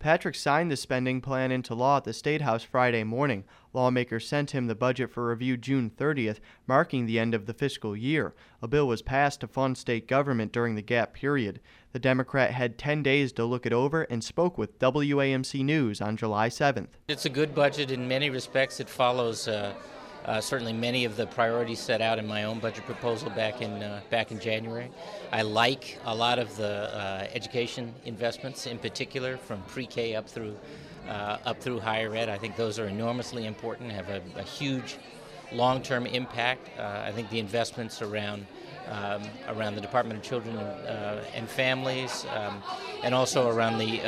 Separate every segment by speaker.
Speaker 1: Patrick signed the spending plan into law at the State House Friday morning. Lawmakers sent him the budget for review June 30th, marking the end of the fiscal year. A bill was passed to fund state government during the gap period. The Democrat had 10 days to look it over and spoke with WAMC News on July 7th.
Speaker 2: It's a good budget in many respects. It follows certainly many of the priorities set out in my own budget proposal back in January. I like a lot of the education investments, in particular from pre-K up through higher ed. I think those are enormously important, have a huge long-term impact. I think the investments around the Department of Children and Families, and also around the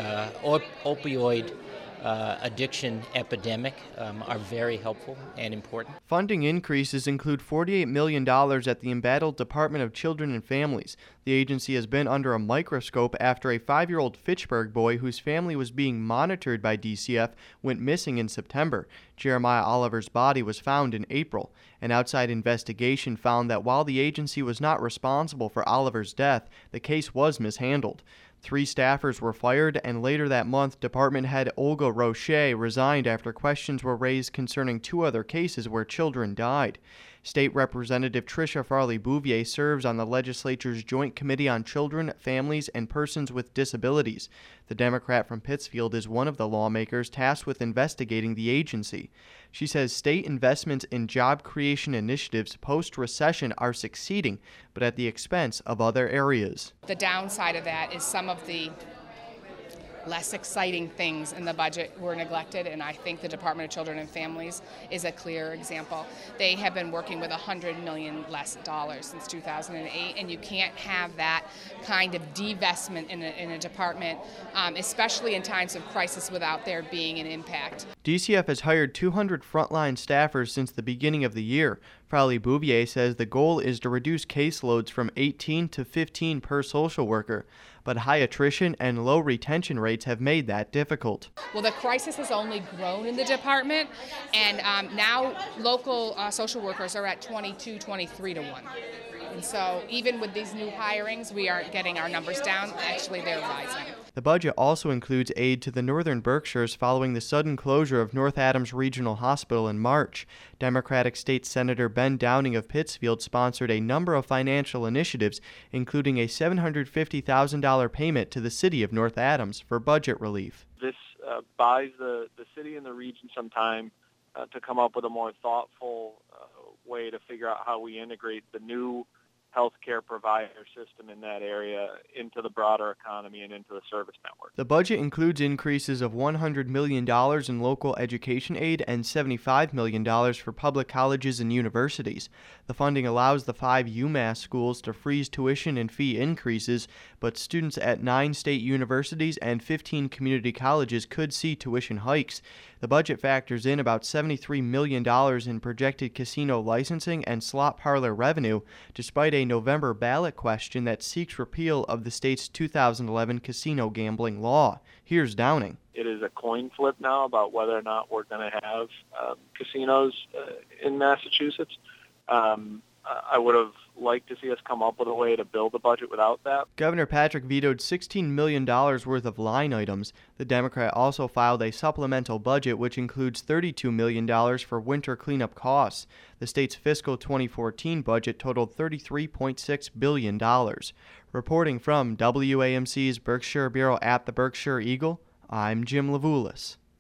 Speaker 2: opioid addiction epidemic are very helpful and important.
Speaker 1: Funding increases include $48 million at the embattled Department of Children and Families. The agency has been under a microscope after a 5-year-old Fitchburg boy whose family was being monitored by DCF went missing in September. Jeremiah Oliver's body was found in April. An outside investigation found that while the agency was not responsible for Oliver's death, the case was mishandled. 3 staffers were fired, and later that month, Department head Olga Roche resigned after questions were raised concerning 2 other cases where children died. State Representative Tricia Farley-Bouvier serves on the legislature's Joint Committee on Children, Families, and Persons with Disabilities. The Democrat from Pittsfield is one of the lawmakers tasked with investigating the agency. She says state investments in job creation initiatives post-recession are succeeding, but at the expense of other areas.
Speaker 3: The downside of that is some of the less exciting things in the budget were neglected, and I think the Department of Children and Families is a clear example. They have been working with $100 million less since 2008, and you can't have that kind of divestment in a department, especially in times of crisis, without there being an impact.
Speaker 1: DCF has hired 200 frontline staffers since the beginning of the year. Farley-Bouvier says the goal is to reduce caseloads from 18 to 15 per social worker, but high attrition and low retention rates have made that difficult.
Speaker 3: Well, the crisis has only grown in the department, and now local social workers are at 22, 23 to 1. And so even with these new hirings, we aren't getting our numbers down. Actually, they're rising.
Speaker 1: The budget also includes aid to the Northern Berkshires following the sudden closure of North Adams Regional Hospital in March. Democratic State Senator Ben Downing of Pittsfield sponsored a number of financial initiatives, including a $750,000 payment to the city of North Adams for budget relief.
Speaker 4: This buys the city and the region some time to come up with a more thoughtful way to figure out how we integrate the new healthcare provider system in that area into the broader economy and into the service network.
Speaker 1: The budget includes increases of $100 million in local education aid and $75 million for public colleges and universities. The funding allows the 5 UMass schools to freeze tuition and fee increases, but students at 9 state universities and 15 community colleges could see tuition hikes. The budget factors in about $73 million in projected casino licensing and slot parlor revenue, despite a November ballot question that seeks repeal of the state's 2011 casino gambling law. Here's Downing.
Speaker 4: It is a coin flip now about whether or not we're going to have casinos in Massachusetts. I would have liked to see us come up with a way to build a budget without that.
Speaker 1: Governor Patrick vetoed $16 million worth of line items. The Democrat also filed a supplemental budget which includes $32 million for winter cleanup costs. The state's fiscal 2014 budget totaled $33.6 billion. Reporting from WAMC's Berkshire Bureau at the Berkshire Eagle, I'm Jim Levulis.